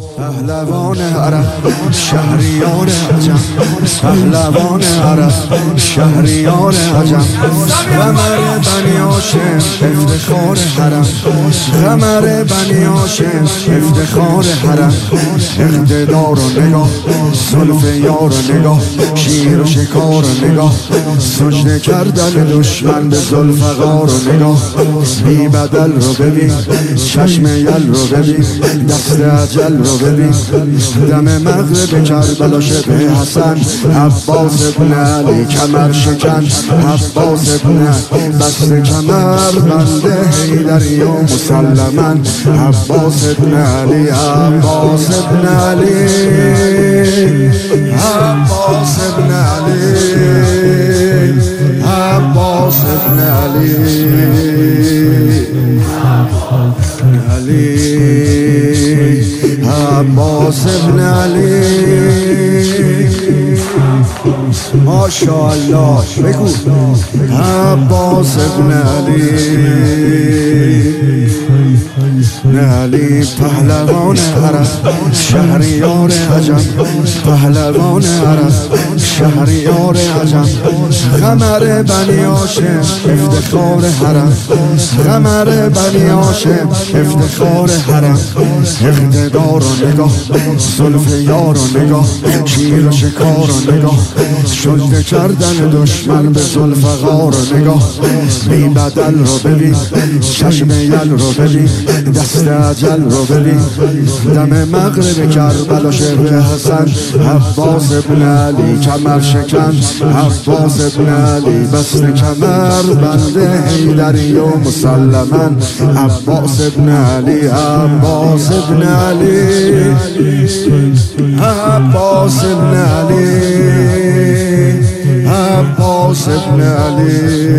پهلوان عرب شهریار عجم، پهلوان عرب شهریار عجم، قمر بنی هاشم افتخار حرم، قمر بنی هاشم افتخار حرم، اقتدار و نگاه، زلف یار و نگاه، شیر و شکار و نگاه، سجده کردن دشمن به ذوالفقار و نگاه، بی بدل رو ببین، چشم یل رو ببین، دست اجل رو ببین، دم مغرب کربلا شبه حسن، عباس ابن علی کمر شکن، عباس ابن بست کمر بنده حیدری و مسلما، عباس ابن علی، عباس ابن علی، عباس ابن علی، عباس ابن علی، علی عباس ابن علی، ماشاءالله بگو عباس ابن علی، علی پهلوان عرب شهریار عجم، پهلوان عرب شهریار عجم، قمر بنی هاشم افتخار حرم، قمر بنی هاشم افتخار حرم، اقتدار و نگاه، زلف یار و نگاه، شیر و شکار و نگاه، سجده کردن دشمن به ذوالفقار و نگاه، بی بدل رو ببین، چشم یل رو ببین، دست اجل رو ببین، دم مغرب کربلا شبه حسن، عباس ابن علی کمر شکن، عباس ابن علی بست کمر بنده حیدری و مسلما، عباس ابن علی، عباس ابن علی، عباس ابن علی، عباس ابن علی،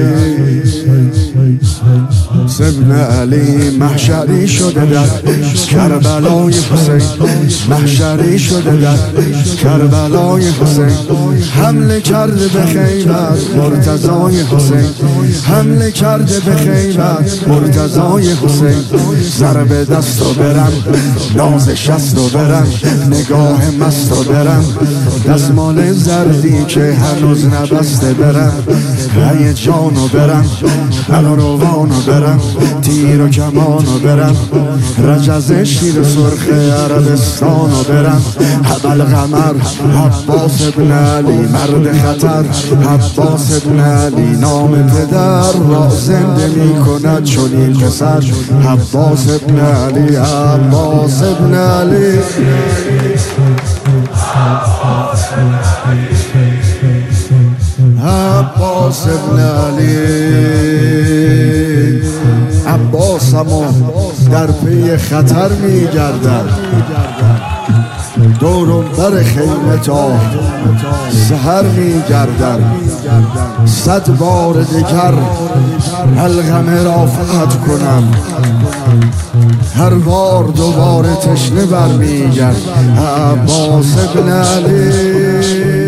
ابن علی محشری شده در کربلای حسین، محشری شده در کربلای حسین، حمله کرده به خیبر مرتضای حسین، حمله کرده به خیبر مرتضای حسین، ضرب دست و برم، ناز شست و برم، نگاه مست و برم، دستمال زردی که هنوز نبسته برم، های جانو برم، روانو برم، تیر و کمانو برم، رجز شیر سرخ عربستانو برم، حبل قمر عباس ابن علی مرد خطر، عباس ابن علی نام پدر را زنده می کند چنین پسر، عباس ابن علی، عباس ابن علی، عباس ابن علی، عباس همو در پی خطر می گردد، دورم بر خیمه تا سحر می گردد، 100 بار دیگر حلقم را فتح کنم، هر بار دوباره تشنه بر می گرد، عباس ابن علی.